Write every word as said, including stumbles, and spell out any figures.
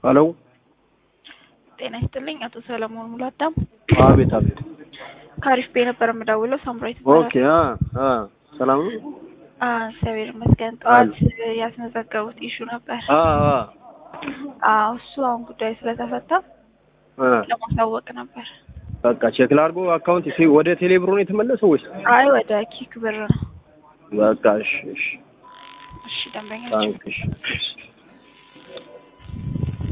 ሄሎ ጤና ይስጥልኝ አቶ ሰለሞን ሙላታም አቤት አቤት ካሪፍ ቤ ነበር የምደውለው ሳምራይት ኦኬ አ አ ሰላም ነው አ ሰቤር መስገን ጧት ያስመዘገቡት ኢሹ ነበር አ አ አዎ እሱ አሁን ጉዳይ ስለተፈታ አ ለማሳወቅ ነበር በቃ ቼክ ላድርጎ አካውንት ሲ ወደ ቴሌብር ነው የተመለሰው ወይስ አይ ወደ ኪክ ብር ነው በቃ እሺ እሺ እሺ ደንበኛችን እሺ